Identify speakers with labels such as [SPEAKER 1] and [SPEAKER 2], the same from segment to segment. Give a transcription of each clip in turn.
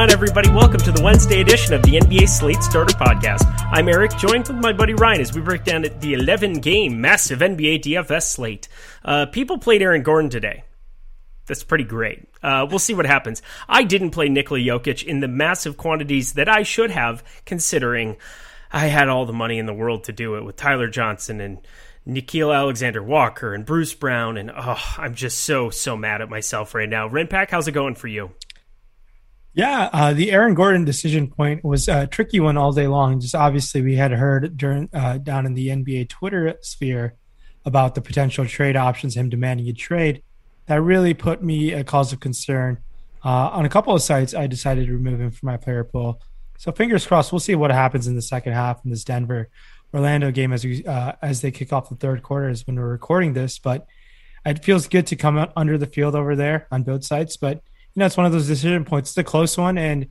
[SPEAKER 1] on, everybody? Welcome to the Wednesday edition of the NBA Slate Starter Podcast. I'm Eric, joined with my buddy Ryan as we break down the 11-game massive NBA DFS slate. People played Aaron Gordon today. That's pretty great. We'll see what happens. I didn't play Nikola Jokic in the massive quantities that I should have, considering I had all the money in the world to do it with Tyler Johnson and Nickeil Alexander-Walker and Bruce Brown. And I'm just so mad at myself right now. Renpack, how's it going for you?
[SPEAKER 2] Yeah, the Aaron Gordon decision point was a tricky one all day long. Just obviously we had heard during down in the NBA Twitter sphere about the potential trade options, him demanding a trade. That really put me a cause of concern. On a couple of sites, I decided to remove him from my player pool. So fingers crossed, we'll see what happens in the second half in this Denver-Orlando game as they kick off the third quarter is when we're recording this. But it feels good to come out under the field over there on both sides. But, you know, it's one of those decision points. It's a close one. And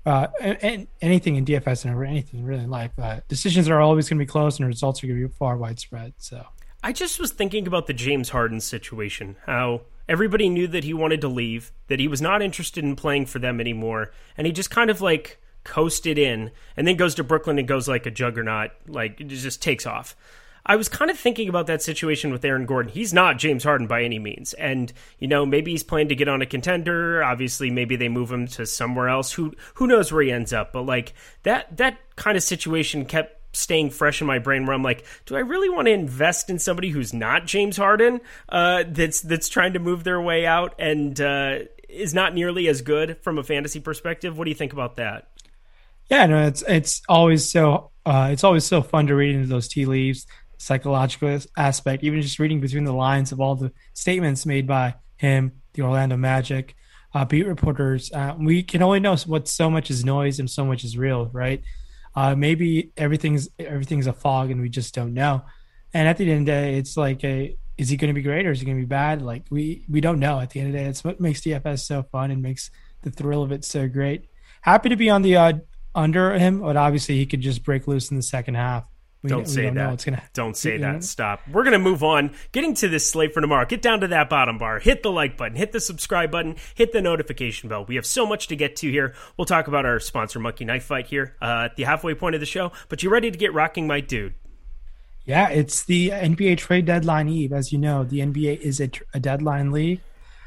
[SPEAKER 2] anything in DFS and anything really in life, decisions are always going to be close and results are going to be far widespread. So
[SPEAKER 1] I just was thinking about the James Harden situation, how everybody knew that he wanted to leave, that he was not interested in playing for them anymore, and he just kind of like coasted in and then goes to Brooklyn and goes like a juggernaut, like it just takes off. I was kind of thinking about that situation with Aaron Gordon. He's not James Harden by any means. And, you know, maybe he's planning to get on a contender. Obviously, maybe they move him to somewhere else. Who knows where he ends up? But like that kind of situation kept staying fresh in my brain where I'm like, do I really want to invest in somebody who's not James Harden, that's trying to move their way out and is not nearly as good from a fantasy perspective? What do you think about that?
[SPEAKER 2] Yeah, no, it's always so fun to read into those tea leaves, psychological aspect, even just reading between the lines of all the statements made by him, the Orlando Magic, beat reporters. We can only know what so much is noise and so much is real, right? Maybe everything's a fog and we just don't know. And at the end of the day, it's like, is he going to be great or is he going to be bad? Like we don't know. At the end of the day, it's what makes DFS so fun and makes the thrill of it so great. Happy to be on the under him, but obviously he could just break loose in the second half.
[SPEAKER 1] Don't say that. Stop. We're going to move on. Getting to this slate for tomorrow. Get down to that bottom bar. Hit the like button. Hit the subscribe button. Hit the notification bell. We have so much to get to here. We'll talk about our sponsor, Monkey Knife Fight, here at the halfway point of the show. But you ready to get rocking, my dude?
[SPEAKER 2] Yeah, it's the NBA trade deadline eve. As you know, the NBA is a deadline league.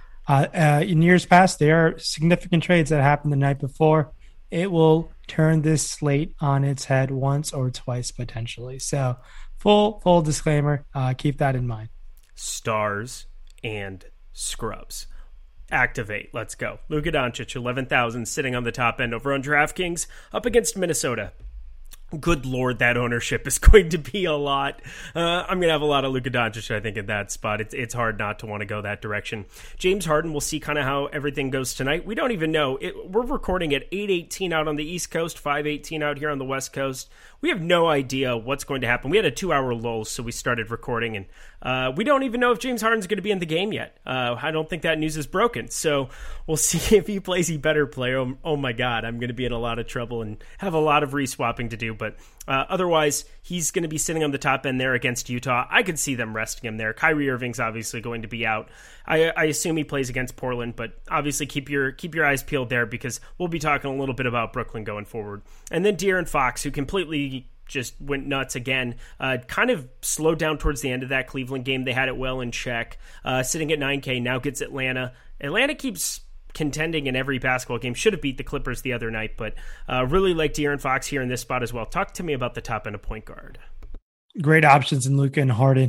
[SPEAKER 2] In years past, there are significant trades that happened the night before. It will turn this slate on its head once or twice potentially. So full disclaimer, keep that in mind.
[SPEAKER 1] Stars and scrubs. Activate. Let's go. Luka Doncic, 11,000, sitting on the top end over on DraftKings, up against Minnesota. Good Lord, that ownership is going to be a lot. I'm going to have a lot of Luka Doncic, I think, in that spot. It's hard not to want to go that direction. James Harden, we'll see kind of how everything goes tonight. We don't even know. We're recording at 8:18 out on the East Coast, 5:18 out here on the West Coast. We have no idea what's going to happen. We had a 2-hour lull, so we started recording, and we don't even know if James Harden's going to be in the game yet. I don't think that news is broken, so we'll see if he plays. He better play. Oh my God, I'm going to be in a lot of trouble and have a lot of re-swapping to do, but otherwise, he's going to be sitting on the top end there against Utah. I could see them resting him there. Kyrie Irving's obviously going to be out. I assume he plays against Portland, but obviously keep your eyes peeled there because we'll be talking a little bit about Brooklyn going forward. And then De'Aaron Fox, who completely just went nuts again, kind of slowed down towards the end of that Cleveland game. They had it well in check. Sitting at 9K, now gets Atlanta. Atlanta keeps contending in every basketball game. Should have beat the Clippers the other night, but really like De'Aaron Fox here in this spot as well. Talk to me about the top end of point guard.
[SPEAKER 2] Great options in Luka and Harden.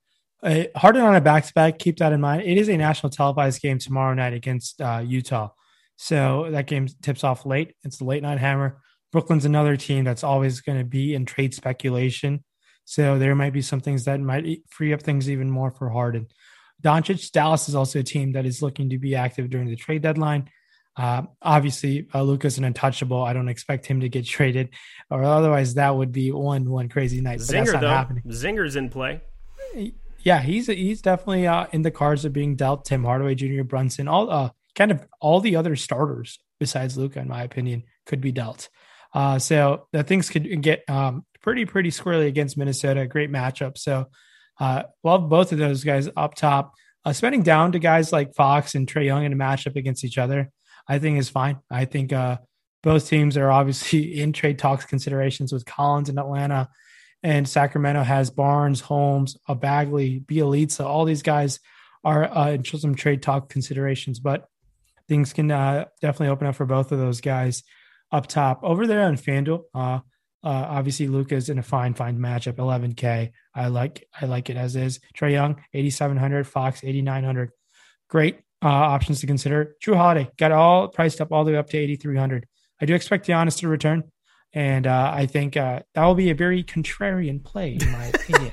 [SPEAKER 2] Harden on a back-to-back, keep that in mind. It is a national televised game tomorrow night against Utah. So that game tips off late. It's the late night hammer. Brooklyn's another team that's always going to be in trade speculation. So there might be some things that might free up things even more for Harden. Doncic, Dallas is also a team that is looking to be active during the trade deadline. Obviously, Luka's an untouchable. I don't expect him to get traded, or otherwise that would be one crazy night. But that's not happening.
[SPEAKER 1] Zinger's in play.
[SPEAKER 2] Yeah, he's definitely in the cards of being dealt. Tim Hardaway Jr., Brunson, all the other starters besides Luka, in my opinion, could be dealt. So the things could get pretty squirrely against Minnesota. Great matchup. So love both of those guys up top. Spending down to guys like Fox and Trae Young in a matchup against each other, I think is fine. I think Both teams are obviously in trade talks considerations with Collins in Atlanta, and Sacramento has Barnes, Holmes, Bagley, Bielitsa. All these guys are in some trade talk considerations, but things can definitely open up for both of those guys up top. Over there on FanDuel, obviously Luka's in a fine matchup, 11K. I like it as is. Trae Young, 8,700. Fox, 8,900. Great options to consider. Drew Holiday got all priced up all the way up to 8,300. I do expect Giannis to return, and I think that will be a very contrarian play, in my opinion.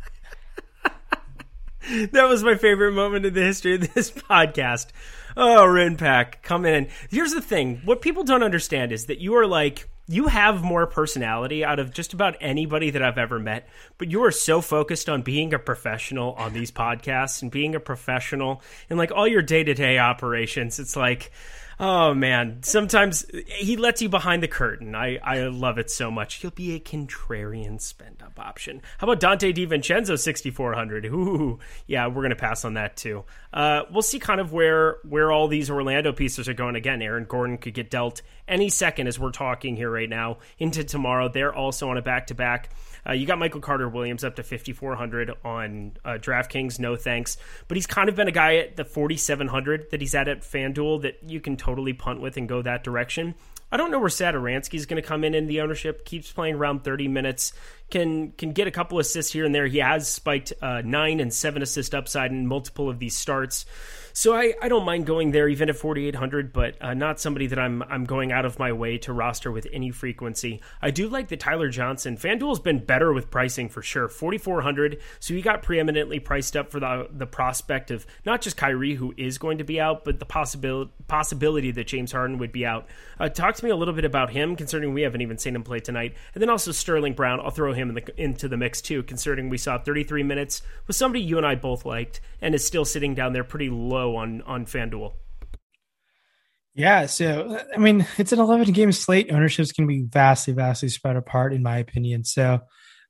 [SPEAKER 1] That was my favorite moment in the history of this podcast. Oh, Rinpack, come in. Here's the thing. What people don't understand is that you have more personality out of just about anybody that I've ever met, but you are so focused on being a professional on these podcasts and being a professional in like all your day-to-day operations. It's like, oh man, sometimes he lets you behind the curtain. I love it so much. He'll be a contrarian spend-up option. How about Dante DiVincenzo, 6,400? Ooh, yeah, we're going to pass on that too. We'll see kind of where all these Orlando pieces are going. Again, Aaron Gordon could get dealt any second as we're talking here right now into tomorrow. They're also on a back-to-back. You got Michael Carter-Williams up to 5,400 on DraftKings. No thanks. But he's kind of been a guy at the 4,700 that he's at FanDuel that you can totally punt with and go that direction. I don't know where Satoransky's going to come in the ownership. Keeps playing around 30 minutes. Can get a couple assists here and there. He has spiked 9 and 7 assist upside in multiple of these starts. So I don't mind going there even at 4,800, but not somebody that I'm going out of my way to roster with any frequency. I do like the Tyler Johnson. FanDuel's been better with pricing for sure. 4,400, so he got preeminently priced up for the prospect of not just Kyrie, who is going to be out, but the possibility that James Harden would be out. Talk to me a little bit about him, considering we haven't even seen him play tonight. And then also Sterling Brown. I'll throw him into the mix too, considering we saw 33 minutes with somebody you and I both liked and is still sitting down there pretty low on FanDuel.
[SPEAKER 2] Yeah, so I mean, it's an 11-game slate. Ownerships can be vastly spread apart, in my opinion. So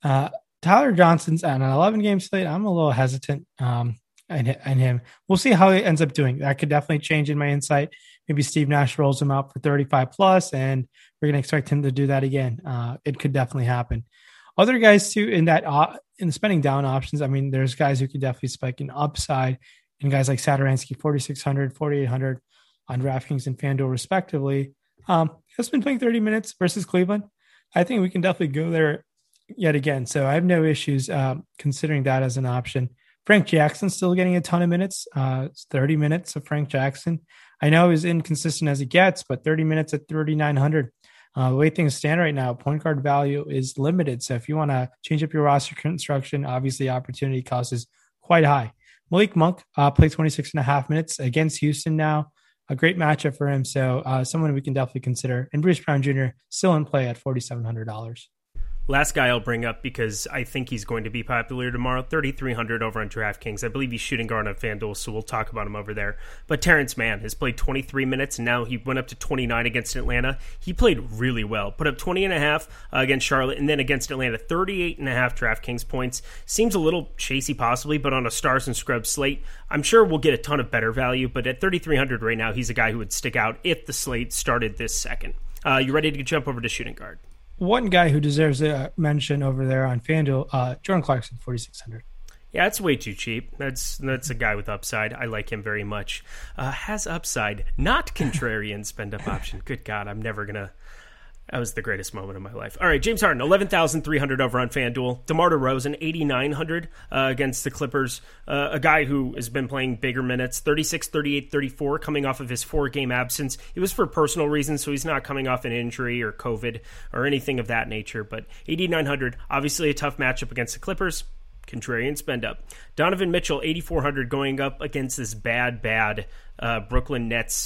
[SPEAKER 2] Tyler Johnson's on an 11-game slate. I'm a little hesitant on him. We'll see how he ends up doing. That could definitely change in my insight. Maybe Steve Nash rolls him out for 35 plus, and we're going to expect him to do that again. It could definitely happen. Other guys too in the spending down options. I mean, there's guys who could definitely spike in upside, and guys like Satoransky, 4,600, 4,800 on DraftKings and FanDuel respectively. Has been playing 30 minutes versus Cleveland. I think we can definitely go there yet again. So I have no issues considering that as an option. Frank Jackson still getting a ton of minutes. It's 30 minutes of Frank Jackson. I know he's inconsistent as it gets, but 30 minutes at 3,900. The way things stand right now, point guard value is limited. So if you want to change up your roster construction, obviously opportunity cost is quite high. Malik Monk played 26.5 minutes against Houston now. A great matchup for him. So someone we can definitely consider. And Bruce Brown Jr. still in play at $4,700.
[SPEAKER 1] Last guy I'll bring up because I think he's going to be popular tomorrow, 3,300 over on DraftKings. I believe he's shooting guard on FanDuel, so we'll talk about him over there. But Terrence Mann has played 23 minutes, and now he went up to 29 against Atlanta. He played really well. Put up 20.5 against Charlotte, and then against Atlanta, 38.5 DraftKings points. Seems a little chasey possibly, but on a Stars and Scrubs slate, I'm sure we'll get a ton of better value. But at 3,300 right now, he's a guy who would stick out if the slate started this second. You ready to jump over to shooting guard?
[SPEAKER 2] One guy who deserves a mention over there on FanDuel, Jordan Clarkson, 4,600.
[SPEAKER 1] Yeah, it's way too cheap. That's a guy with upside. I like him very much. Has upside, not contrarian spend-up option. Good God, I'm never going to... That was the greatest moment of my life. All right, James Harden, 11,300 over on FanDuel. DeMar DeRozan, 8,900 against the Clippers. A guy who has been playing bigger minutes, 36, 38, 34, coming off of his 4-game absence. It was for personal reasons, so he's not coming off an injury or COVID or anything of that nature. But 8,900, obviously a tough matchup against the Clippers. Contrarian spend up. Donovan Mitchell, 8,400, going up against this bad Brooklyn Nets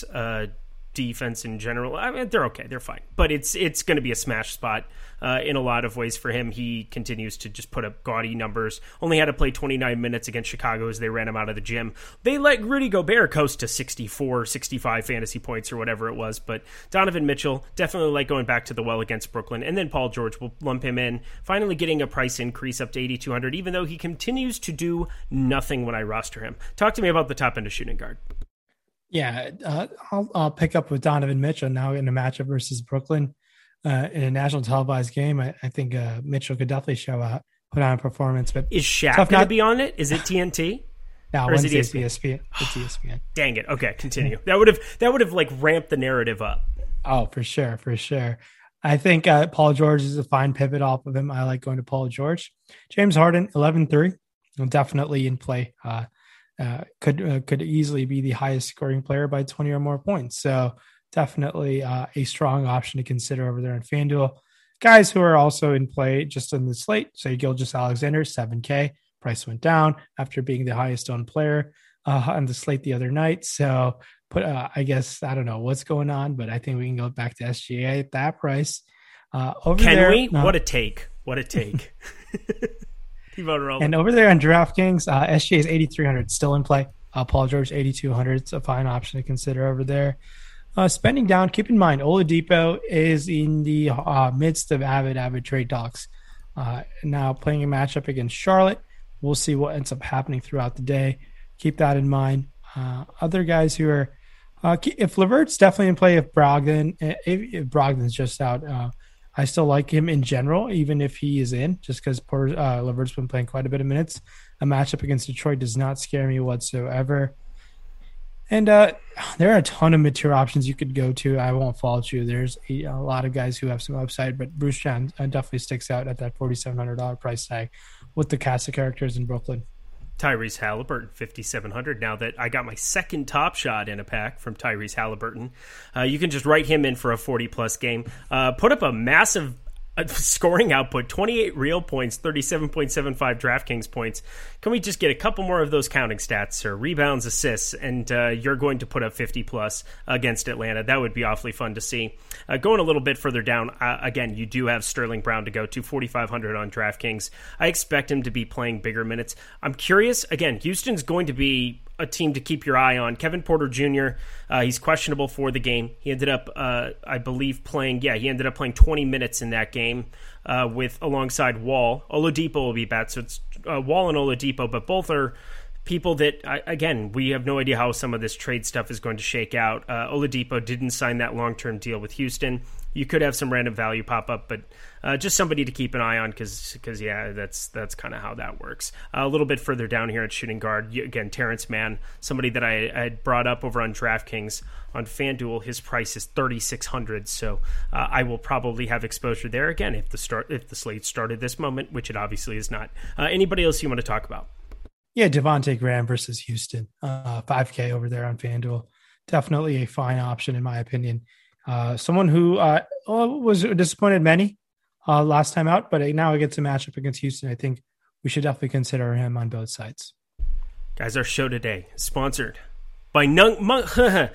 [SPEAKER 1] defense in general. I mean, they're okay. They're fine. But it's going to be a smash spot in a lot of ways for him. He continues to just put up gaudy numbers. Only had to play 29 minutes against Chicago as they ran him out of the gym. They let Rudy Gobert coast to 64, 65 fantasy points or whatever it was. But Donovan Mitchell, definitely like going back to the well against Brooklyn. And then Paul George will lump him in, finally getting a price increase up to 8,200, even though he continues to do nothing when I roster him. Talk to me about the top end of shooting guard.
[SPEAKER 2] Yeah, I'll pick up with Donovan Mitchell now in a matchup versus Brooklyn in a national televised game. I think Mitchell could definitely show out, put on a performance. But
[SPEAKER 1] is Shaq going to be on it? Is it TNT?
[SPEAKER 2] No, Wednesday's ESPN. It's ESPN.
[SPEAKER 1] Dang it. Okay, continue. That would have like ramped the narrative up.
[SPEAKER 2] Oh, for sure. I think Paul George is a fine pivot off of him. I like going to Paul George. James Harden, 11-3. Definitely in play. Could easily be the highest scoring player by 20 or more points. So definitely a strong option to consider over there on FanDuel. Guys who are also in play just on the slate. So Gilgeous-Alexander, 7K. Price went down after being the highest owned player on the slate the other night. So I guess, I don't know what's going on, but I think we can go back to SGA at that price.
[SPEAKER 1] Can we? What a take.
[SPEAKER 2] And over there on DraftKings, SGA is 8,300 still in play. Paul George, 8,200. It's a fine option to consider over there. Spending down, keep in mind, Oladipo is in the midst of avid trade talks. Now playing a matchup against Charlotte. We'll see what ends up happening throughout the day. Keep that in mind. Other guys who are, if Levert's definitely in play, if Brogdon's just out, I still like him in general, even if he is in, just because Levert's been playing quite a bit of minutes. A matchup against Detroit does not scare me whatsoever. And there are a ton of material options you could go to. I won't fault you. There's a lot of guys who have some upside, but Bruce Brown definitely sticks out at that $4,700 price tag with the cast of characters in Brooklyn.
[SPEAKER 1] Tyrese Halliburton, $5,700. Now that I got my second Top Shot in a pack from Tyrese Halliburton, you can just write him in for a 40-plus game. Put up a massive scoring output, 28 real points, 37.75 DraftKings points. Can we just get a couple more of those counting stats, sir? Rebounds, assists, and you're going to put up 50-plus against Atlanta. That would be awfully fun to see. Going a little bit further down, again, you do have Sterling Brown to go to, 4,500 on DraftKings. I expect him to be playing bigger minutes. I'm curious. Again, Houston's going to be a team to keep your eye on. Kevin Porter Jr., he's questionable for the game. He ended up, I believe, playing 20 minutes in that game alongside Wall. Oladipo will be back, so it's Wall and Oladipo, but both are people that, again, we have no idea how some of this trade stuff is going to shake out. Oladipo didn't sign that long-term deal with Houston. You could have some random value pop up, but just somebody to keep an eye on because that's kind of how that works. A little bit further down here at shooting guard, again, Terrence Mann, somebody that I had brought up over on DraftKings. On FanDuel, his price is $3,600, so I will probably have exposure there again if the slate started this moment, which it obviously is not. Anybody else you want to talk about?
[SPEAKER 2] Yeah, Devontae Graham versus Houston, 5K over there on FanDuel. Definitely a fine option in my opinion. Someone who was disappointed many last time out, but now he gets a matchup against Houston. I think we should definitely consider him on both sides.
[SPEAKER 1] Guys, our show today is sponsored by That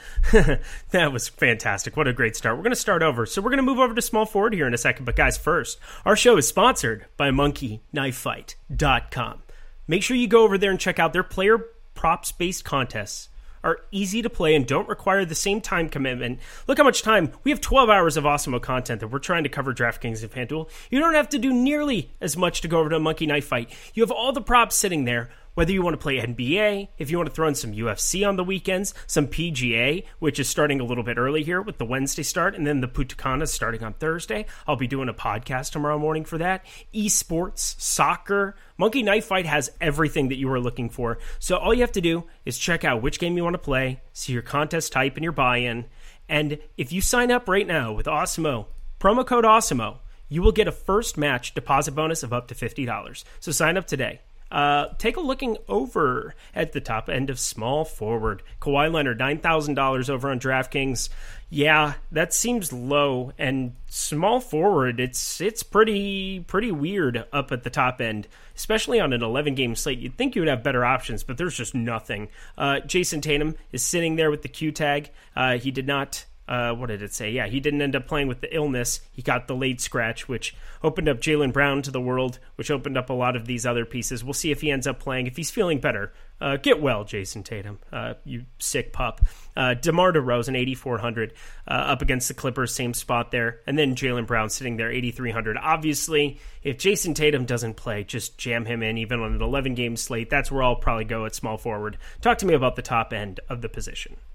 [SPEAKER 1] was fantastic. What a great start. We're going to start over. So we're going to move over to small forward here in a second. But guys, first, our show is sponsored by monkeyknifefight.com. Make sure you go over there and check out their player props-based contests. Are easy to play and don't require the same time commitment. Look how much time. We have 12 hours of awesome content that we're trying to cover DraftKings and FanDuel. You don't have to do nearly as much to go over to Monkey Knife Fight. You have all the props sitting there. Whether you want to play NBA, if you want to throw in some UFC on the weekends, some PGA, which is starting a little bit early here with the Wednesday start, and then the Putacana starting on Thursday. I'll be doing a podcast tomorrow morning for that. Esports, soccer. Monkey Knife Fight has everything that you are looking for. So all you have to do is check out which game you want to play, see your contest type and your buy-in, and if you sign up right now with Awesemo, promo code Awesemo, you will get a first match deposit bonus of up to $50. So sign up today. Take a looking over at the top end of small forward. Kawhi Leonard, $9,000 over on DraftKings. Yeah, that seems low. And small forward, it's pretty weird up at the top end, especially on an 11-game slate. You'd think you would have better options, but there's just nothing. Jason Tatum is sitting there with the Q tag. He did not. What did it say? Yeah, he didn't end up playing with the illness. He got the late scratch, which opened up Jaylen Brown to the world, which opened up a lot of these other pieces. We'll see if he ends up playing. If he's feeling better, get well, Jason Tatum, you sick pup. DeMar DeRozan, 8,400, up against the Clippers, same spot there. And then Jaylen Brown sitting there, 8,300. Obviously, if Jason Tatum doesn't play, just jam him in, even on an 11-game slate. That's where I'll probably go at small forward. Talk to me about the top end of the position.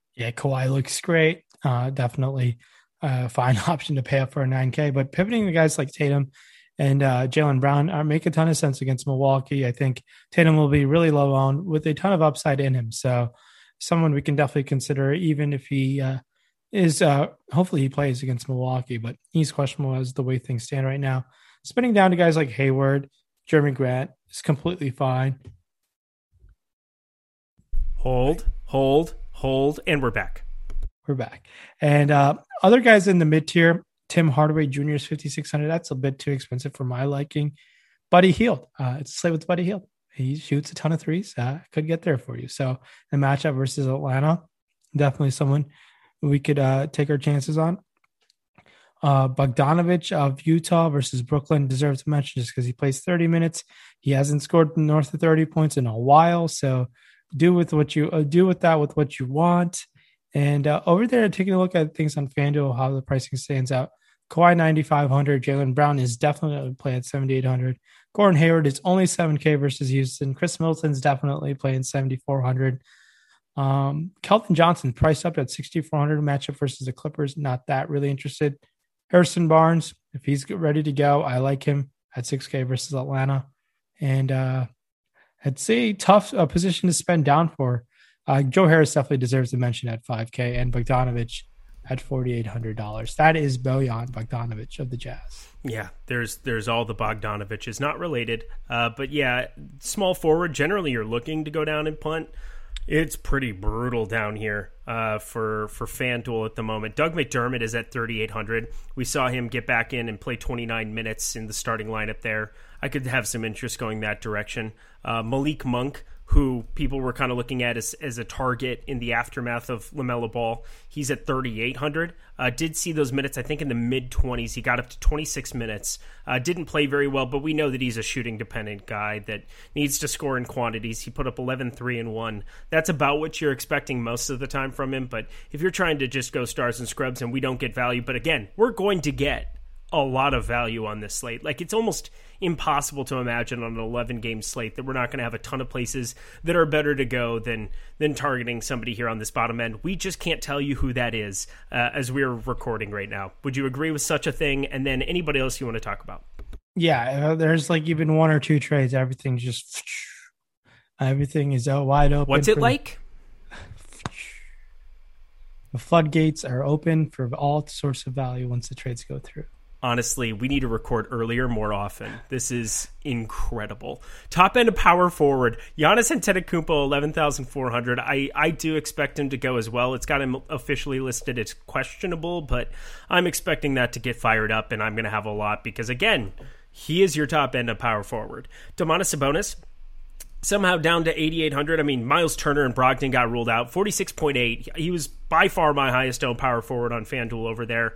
[SPEAKER 2] Yeah, Kawhi looks great. Definitely a fine option to pay up for a 9K. But pivoting to guys like Tatum and Jaylen Brown make a ton of sense against Milwaukee. I think Tatum will be really low owned with a ton of upside in him. So someone we can definitely consider, even if he is hopefully he plays against Milwaukee, but he's questionable as the way things stand right now. Spinning down to guys like Hayward, Jeremy Grant is completely fine.
[SPEAKER 1] Hold, and we're back.
[SPEAKER 2] We're back. And other guys in the mid tier, Tim Hardaway Jr. is 5,600. That's a bit too expensive for my liking. Buddy Hield. It's a slate with Buddy Hield. He shoots a ton of threes. Could get there for you. So the matchup versus Atlanta, definitely someone we could take our chances on. Bogdanovich of Utah versus Brooklyn deserves a mention just because he plays 30 minutes. He hasn't scored north of 30 points in a while. So do with what you what you want. And over there, taking a look at things on FanDuel, how the pricing stands out. Kawhi 9,500. Jaylen Brown is definitely playing at 7,800. Gordon Hayward is only 7K versus Houston. Chris Middleton's definitely playing 7,400. Kelvin Johnson priced up at 6,400 matchup versus the Clippers. Not that really interested. Harrison Barnes, if he's ready to go, I like him at 6K versus Atlanta. And it's a tough position to spend down for. Joe Harris definitely deserves a mention at 5K, and Bogdanovich at $4,800. That is Bojan Bogdanovich of the Jazz.
[SPEAKER 1] Yeah, there's all the Bogdanoviches, not related. But yeah, small forward, generally you're looking to go down and punt. It's pretty brutal down here for FanDuel at the moment. Doug McDermott is at 3,800. We saw him get back in and play 29 minutes in the starting lineup there. I could have some interest going that direction. Malik Monk, who people were kind of looking at as a target in the aftermath of LaMelo Ball. He's at 3,800. Did see those minutes, I think, in the mid-20s. He got up to 26 minutes. Didn't play very well, but we know that he's a shooting-dependent guy that needs to score in quantities. He put up 11, 3, and 1. That's about what you're expecting most of the time from him, but if you're trying to just go stars and scrubs and we don't get value, but again, we're going to get a lot of value on this slate. Like, it's almost impossible to imagine on an 11-game slate that we're not going to have a ton of places that are better to go than targeting somebody here on this bottom end. We just can't tell you who that is as we're recording right now. Would you agree with such a thing? And then anybody else you want to talk about?
[SPEAKER 2] Yeah, there's like even one or two trades. Everything is wide open.
[SPEAKER 1] What's it like?
[SPEAKER 2] The floodgates are open for all sorts of value once the trades go through.
[SPEAKER 1] Honestly, we need to record earlier more often. This is incredible. Top end of power forward, Giannis Antetokounmpo, 11,400. I do expect him to go as well. It's got him officially listed as questionable, but I'm expecting that to get fired up, and I'm going to have a lot because, again, he is your top end of power forward. Domantas Sabonis, somehow down to 8,800. I mean, Miles Turner and Brogdon got ruled out. 46.8. He was by far my highest owned power forward on FanDuel over there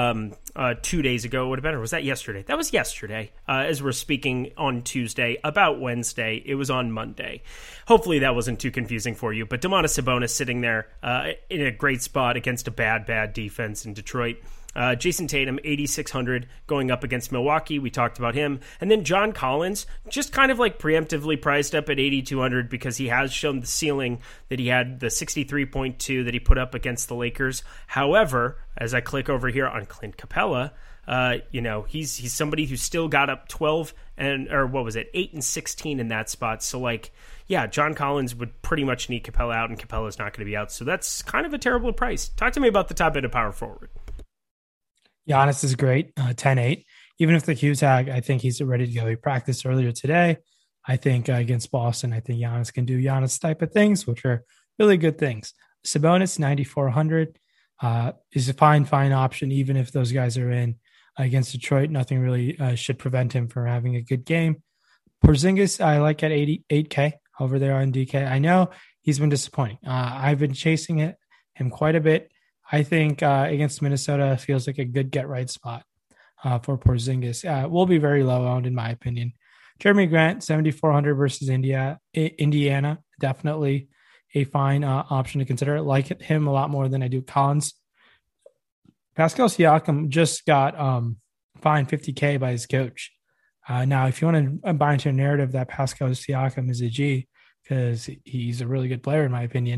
[SPEAKER 1] 2 days ago. Would have been, or was that yesterday? That was yesterday. As we're speaking on Tuesday, about Wednesday. It was on Monday. Hopefully that wasn't too confusing for you. But Domantas Sabonis sitting there in a great spot against a bad defense in Detroit. Jason Tatum, 8,600, going up against Milwaukee. We talked about him. And then John Collins, just kind of like preemptively priced up at 8,200 because he has shown the ceiling that he had, the 63.2 that he put up against the Lakers. However, as I click over here on Clint Capella, he's somebody who still got up 8 and 16 in that spot. So like, yeah, John Collins would pretty much need Capella out, and Capella's not going to be out. So that's kind of a terrible price. Talk to me about the top end of power forward.
[SPEAKER 2] Giannis is great, 10-8. Even if the Q tag, I think he's ready to go. He practiced earlier today. I think against Boston, I think Giannis can do Giannis type of things, which are really good things. Sabonis, 9,400, is a fine option, even if those guys are in against Detroit. Nothing really should prevent him from having a good game. Porzingis, I like at 8K over there on DK. I know he's been disappointing. I've been chasing him quite a bit. I think against Minnesota feels like a good get-right spot for Porzingis. Will be very low-owned, in my opinion. Jeremy Grant, 7,400 versus Indiana. Definitely a fine option to consider. I like him a lot more than I do Collins. Pascal Siakam just got fined $50K by his coach. Now, if you want to buy into a narrative that Pascal Siakam is a G, because he's a really good player, in my opinion,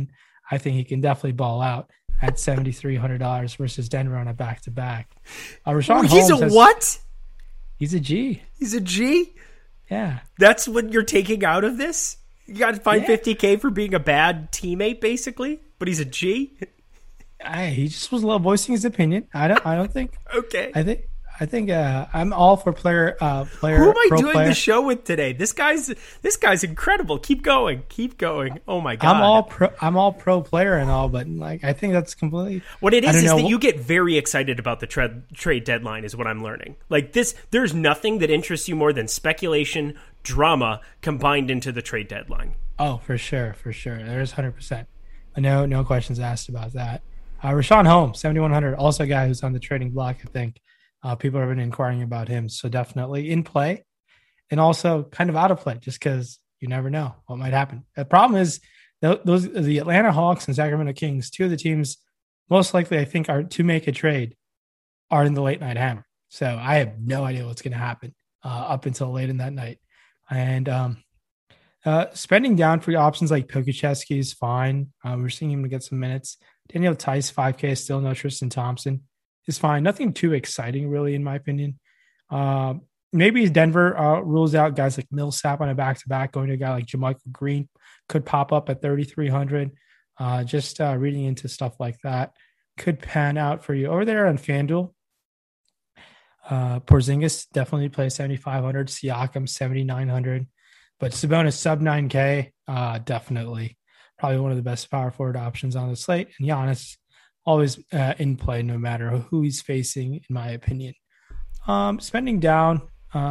[SPEAKER 2] I think he can definitely ball out at $7,300 versus Denver on a back-to-back. Rashawn Holmes
[SPEAKER 1] what?
[SPEAKER 2] He's a G.
[SPEAKER 1] He's a G?
[SPEAKER 2] Yeah.
[SPEAKER 1] That's what you're taking out of this? You got to find $50K for being a bad teammate, basically? But he's a G?
[SPEAKER 2] He just was voicing his opinion. I don't think.
[SPEAKER 1] Okay.
[SPEAKER 2] I think I'm all for player. Who
[SPEAKER 1] am I doing the show with today? This guy's incredible. Keep going. Oh my god.
[SPEAKER 2] I'm all pro player and all, but like I think that's completely.
[SPEAKER 1] What it is that you get very excited about the trade deadline, is what I'm learning. Like this, there's nothing that interests you more than speculation, drama combined into the trade deadline.
[SPEAKER 2] Oh, for sure. There's 100%. No questions asked about that. Rashawn Holmes, 7,100, also a guy who's on the trading block, I think. People have been inquiring about him, so definitely in play and also kind of out of play just because you never know what might happen. The problem is the Atlanta Hawks and Sacramento Kings, two of the teams most likely I think are to make a trade, are in the late night hammer. So I have no idea what's going to happen up until late in that night. And spending down for options like Pokuševski is fine. We're seeing him to get some minutes. Daniel Tice, 5K, still no. Tristan Thompson is fine. Nothing too exciting, really, in my opinion. Maybe Denver rules out guys like Millsap on a back-to-back. Going to a guy like JaMychal Green could pop up at 3,300. Just reading into stuff like that could pan out for you. Over there on FanDuel, Porzingis definitely plays 7,500. Siakam, 7,900. But Sabonis, sub 9K, definitely. Probably one of the best power forward options on the slate. And Giannis, always in play no matter who he's facing, in my opinion. Spending down.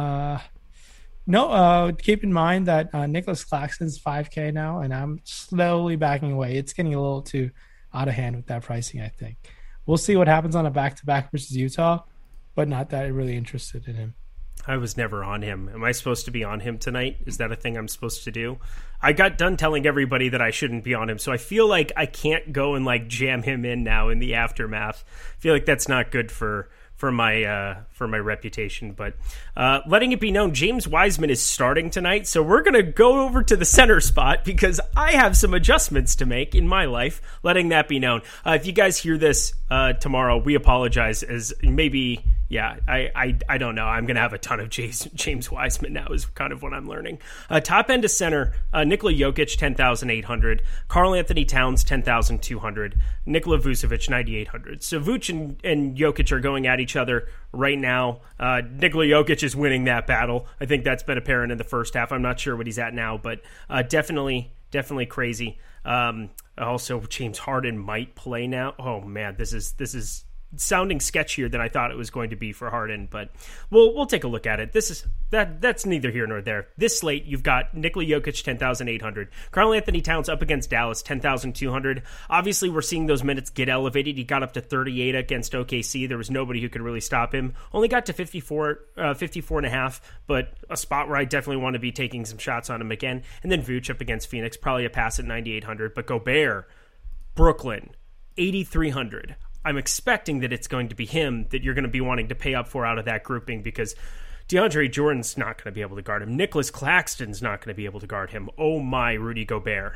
[SPEAKER 2] Keep in mind that Nicholas Claxton's 5K now, and I'm slowly backing away. It's getting a little too out of hand with that pricing, I think. We'll see what happens on a back-to-back versus Utah, but not that really interested in him.
[SPEAKER 1] I was never on him. Am I supposed to be on him tonight? Is that a thing I'm supposed to do? I got done telling everybody that I shouldn't be on him, so I feel like I can't go and like jam him in now in the aftermath. I feel like that's not good for my reputation. But letting it be known, James Wiseman is starting tonight, so we're gonna go over to the center spot because I have some adjustments to make in my life. Letting that be known. If you guys hear this tomorrow, we apologize. As maybe. Yeah, I don't know. I'm going to have a ton of James Wiseman now is kind of what I'm learning. Top end to center, Nikola Jokic, 10,800. Karl Anthony Towns, 10,200. Nikola Vucevic, 9,800. So Vuce and Jokic are going at each other right now. Nikola Jokic is winning that battle. I think that's been apparent in the first half. I'm not sure what he's at now, but definitely crazy. Also, James Harden might play now. Oh, man, this is sounding sketchier than I thought it was going to be for Harden, but we'll take a look at it. That's neither here nor there. This slate, you've got Nikola Jokic, 10,800. Karl Anthony Towns up against Dallas, 10,200. Obviously, we're seeing those minutes get elevated. He got up to 38 against OKC. There was nobody who could really stop him. Only got to 54 and a half, but a spot where I definitely want to be taking some shots on him again. And then Vooch up against Phoenix, probably a pass at 9,800. But Gobert, Brooklyn, 8,300. I'm expecting that it's going to be him that you're going to be wanting to pay up for out of that grouping because DeAndre Jordan's not going to be able to guard him. Nicholas Claxton's not going to be able to guard him. Oh my, Rudy Gobert.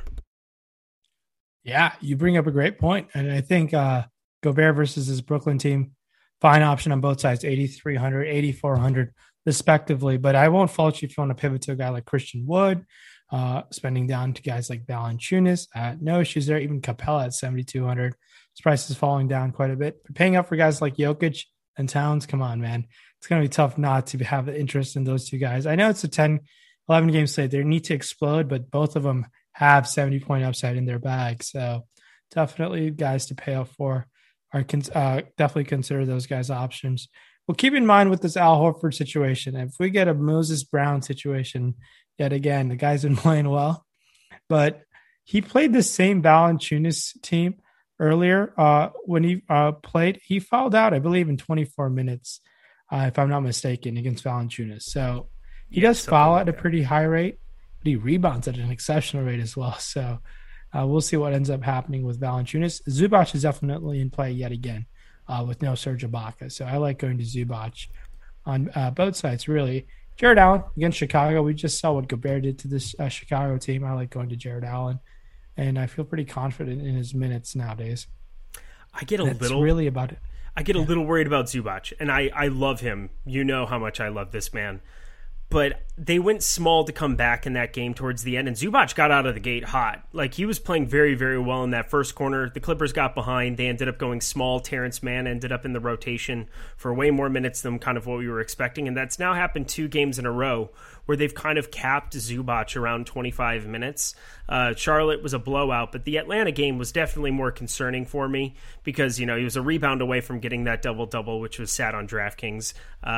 [SPEAKER 2] Yeah, you bring up a great point. And I think Gobert versus his Brooklyn team, fine option on both sides, 8,300, 8,400 respectively. But I won't fault you if you want to pivot to a guy like Christian Wood, spending down to guys like Valanciunas. No issues there. Even Capella at 7,200. His price is falling down quite a bit. But paying up for guys like Jokic and Towns, come on, man. It's going to be tough not to have interest in those two guys. I know it's a 10, 11 game slate. They need to explode, but both of them have 70-point upside in their bag. So definitely guys to pay up for. Definitely consider those guys options. Well, keep in mind with this Al Horford situation, if we get a Moses Brown situation, yet again, the guy's been playing well, but he played the same Valanciunas team earlier when he played. He fouled out, I believe, in 24 minutes, if I'm not mistaken, against Valanciunas. So he does foul at a pretty high rate, but he rebounds at an exceptional rate as well. So we'll see what ends up happening with Valanciunas. Zubac is definitely in play yet again with no Serge Ibaka. So I like going to Zubac on both sides, really. Jared Allen against Chicago. We just saw what Gobert did to this Chicago team. I like going to Jared Allen. and I feel pretty confident in his minutes nowadays.
[SPEAKER 1] That's
[SPEAKER 2] really about it.
[SPEAKER 1] I get a little worried about Zubac, and I love him. You know how much I love this man. But they went small to come back in that game towards the end, and Zubac got out of the gate hot. Like, he was playing very, very well in that first corner. The Clippers got behind. They ended up going small. Terrence Mann ended up in the rotation for way more minutes than kind of what we were expecting, and that's now happened 2 games in a row where they've kind of capped Zubac around 25 minutes. Charlotte was a blowout, but the Atlanta game was definitely more concerning for me because, he was a rebound away from getting that double-double, which was sat on DraftKings.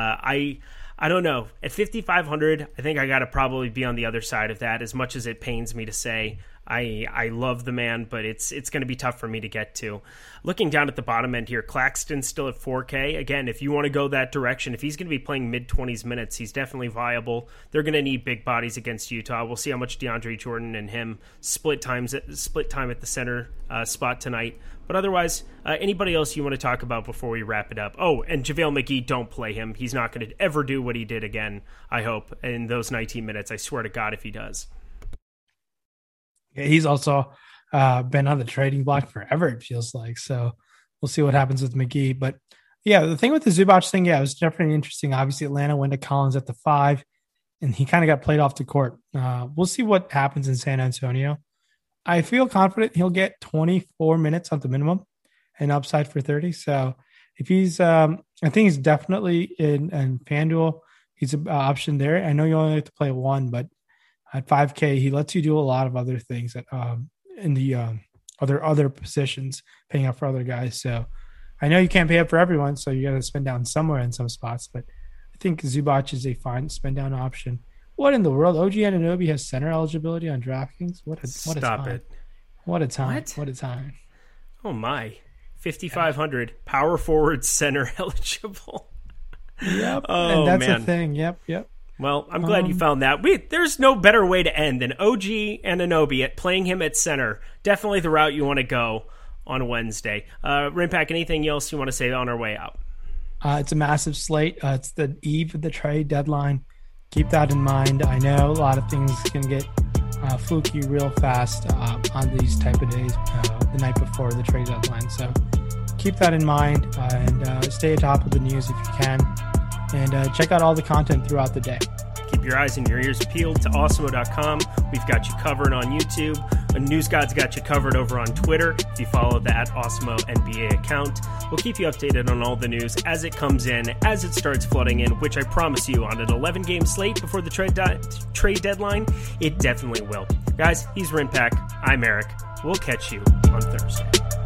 [SPEAKER 1] I don't know. At 5,500, I think I got to probably be on the other side of that, as much as it pains me to say. I love the man, but it's going to be tough for me to get to. Looking down at the bottom end here, Claxton's still at 4K. Again, if you want to go that direction, if he's going to be playing mid-20s minutes, he's definitely viable. They're going to need big bodies against Utah. We'll see how much DeAndre Jordan and him split time at the center spot tonight. But otherwise, anybody else you want to talk about before we wrap it up? Oh, and JaVale McGee, don't play him. He's not going to ever do what he did again, I hope, in those 19 minutes. I swear to God if he does.
[SPEAKER 2] Yeah, he's also been on the trading block forever, it feels like. So we'll see what happens with McGee. But yeah, the thing with the Zubac thing, it was definitely interesting. Obviously, Atlanta went to Collins at the 5, and he kind of got played off the court. We'll see what happens in San Antonio. I feel confident he'll get 24 minutes at the minimum and upside for 30. So if he's, I think he's definitely in FanDuel. He's an option there. I know you only have to play 1, but at 5K, he lets you do a lot of other things that, in the other positions, paying up for other guys. So I know you can't pay up for everyone, so you got to spend down somewhere in some spots. But I think Zubac is a fine spend down option. What in the world? OG Anunoby has center eligibility on DraftKings? What a time. What a time. What a time.
[SPEAKER 1] Oh, my. 5,500. Power forward center eligible.
[SPEAKER 2] Yep. Oh, and that's a thing. Yep.
[SPEAKER 1] Well, I'm glad you found that. There's no better way to end than OG Anunoby at playing him at center. Definitely the route you want to go on Wednesday. Rinpack, anything else you want to say on our way out?
[SPEAKER 2] It's a massive slate. It's the eve of the trade deadline. Keep that in mind. I know a lot of things can get fluky real fast on these type of days, the night before the trade deadline. So keep that in mind and stay atop of the news if you can. And check out all the content throughout the day.
[SPEAKER 1] Keep your eyes and your ears peeled to Awesemo.com. We've got you covered on YouTube. News God's got you covered over on Twitter. If you follow the @Awesemo NBA account, we'll keep you updated on all the news as it comes in, as it starts flooding in, which I promise you on an 11-game slate before the trade deadline, it definitely will. Guys, he's Rinpack. I'm Eric. We'll catch you on Thursday.